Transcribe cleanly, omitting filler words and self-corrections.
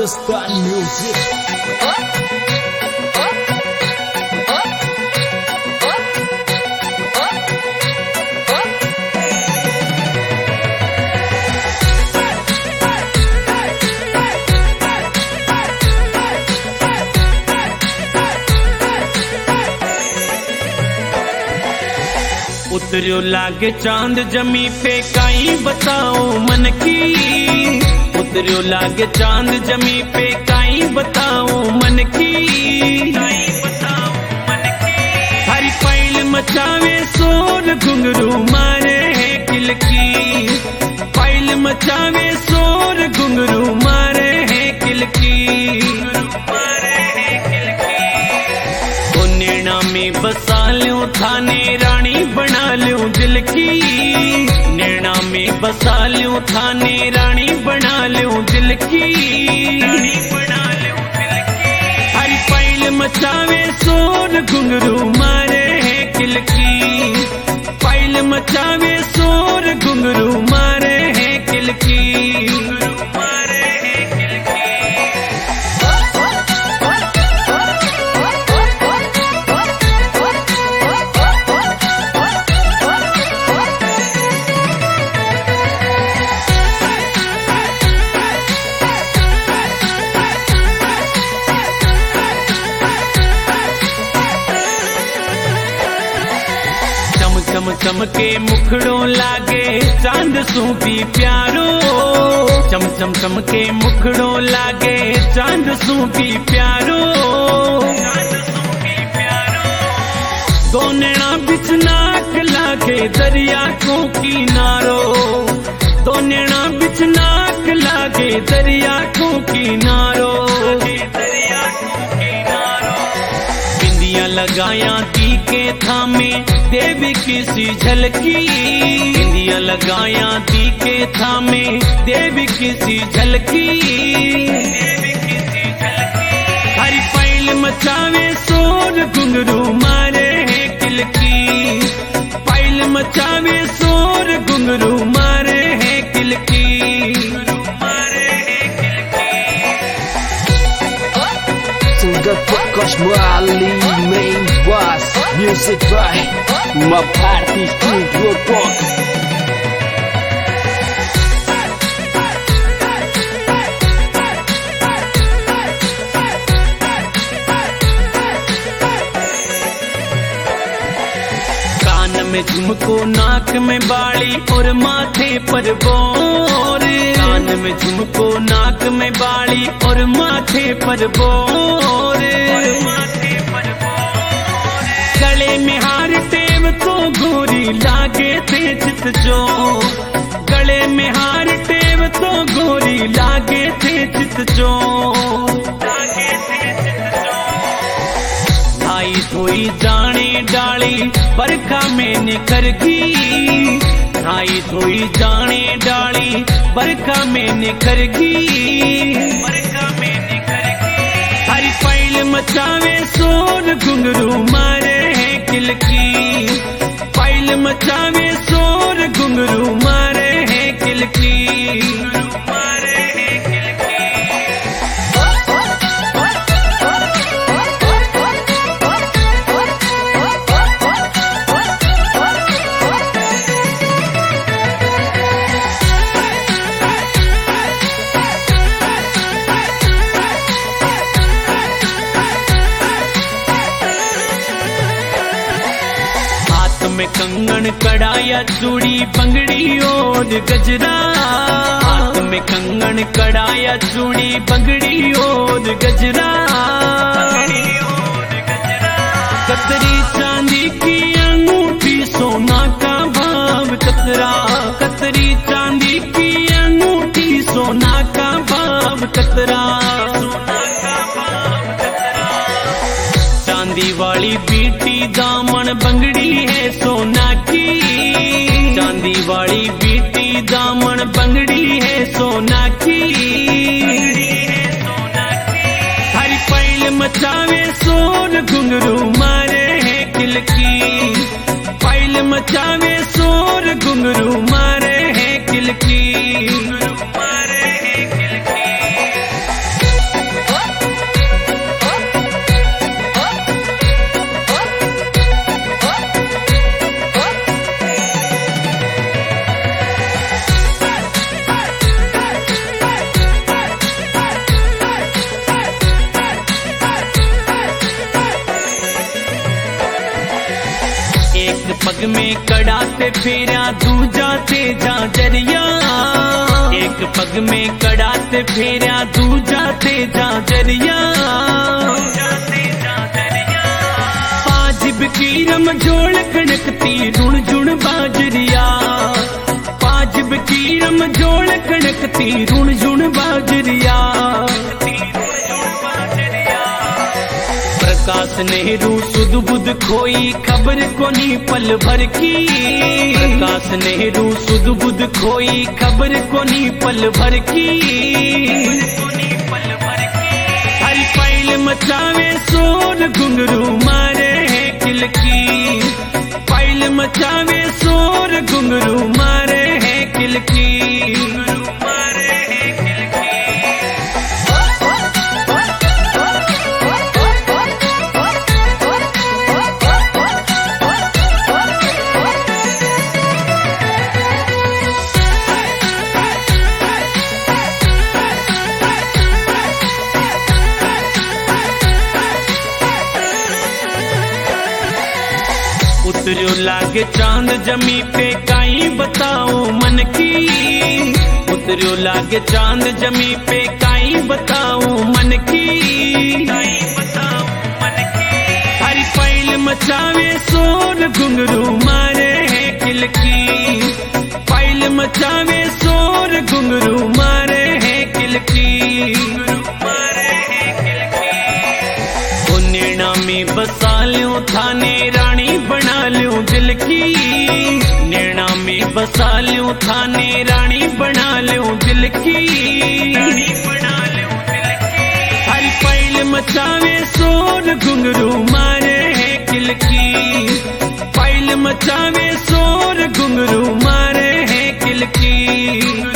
Rajasthan music. उतरियो लागे चांद जमी पे काई बताओ मन की। उतरियो लागे चांद जमी पे काई बताओ मन की। हरी पैल मचावे शोर घुंघरू मारे है किलकी। पैल मचावे शोर घुंघरू मारे है किलकी। नैना में बसा लूं थाने रानी बना लूं दिल की। नैना में बसा लूं थाने रानी बना लूं दिल की। हरी पैल मचावे शोर घुंघरू मारे है किलकी। पैल मचावे शोर घुंघरू मारे है किलकी। चम चमके मुखड़ों लागे चांद सू भी प्यारो। चम चम चमके मुखड़ों लागे चांद सू भी प्यारो। दो नैना बिच नाक लागे दरिया को किनारो। दो नैना बिच नाक लागे दरिया को किनारो। बिंदियां लगाया दी के थामे देवी किसी झलकी। बिंदियां लगाया दी के थामे देवी किसी झलकी। हरी पैल मचावे शोर घुंघरू मारे है किलकी। पैल मचावे शोर घुंघरू मारे है किलकी। Prakash Murali main bass, music by my party studio rock. कान में झुमको नाक में बाली और माथे पर बोर। कान में झुमको नाक में बाली और माथे पर बोर। गले में हार टेव तो गोरी लागे थे चित जो। गले में हार टेव तो गोरी लागे थे चित जो। आई धोई जाने डाली बरखा में निखर गई। आई धोई जाने डाली बरखा में निखर गई। हरी पैल मचावे शोर घुंघरू मारे है किलकी। पैल मचावे शोर घुंघरू मारे है किलकी। में कंगन कड़ाया चूड़ी बंगड़ी और गजरा। हाथ में कंगन कड़ाया चूड़ी बंगड़ी और गजरा। कतरी चांदी की अंगूठी सोना का भाव कतरा। कतरी चांदी की अंगूठी सोना का भाव कतरा। चांदी वाली बीटी दामन बंगड़ी है सोना की। चांदी वाली बीटी दामन बंगड़ी है सोना की। हरी पैल मचावे शोर घुंघरू मारे है किलकी। पैल मचावे शोर घुंघरू मारे है किलकी। पग में कड़ा ते फेरा दूजा ते झांझरिया, एक पग में कड़ा ते फेरा दूजा ते झांझरिया। पाजिब की रम जोड़ कणकती रुण जुण बाजरिया, पाजिब की रम जोड़ कणकती रुण जुण बाजरिया। प्रकाश नेहरू सुध बुध खोई खबर कोनी पल भर की, प्रकाश नेहरू सुध बुध खोई खबर कोनी पल भर की। हर पैल मचावे शोर घुंघरू मारे है किलकी, पैल मचावे शोर घुंघरू मारे है किलकी। उतरियो लागे चांद जमी पे काई बताओ मन की, उतरियो लागे चांद जमी पे काई बताओ मन की। हरी पैल मचावे शोर घुंघरू मारे है किलकी, पैल मचावे शोर घुंघरू मारे है किलकी। नैना में बसा लूं थाने रानी बना लूं दिल की, नैना में बसा लूं थाने रानी बना लूं दिल की। हर पैल मचावे शोर घुंघरू मारे है किलकी, पैल मचावे शोर घुंघरू मारे है किलकी।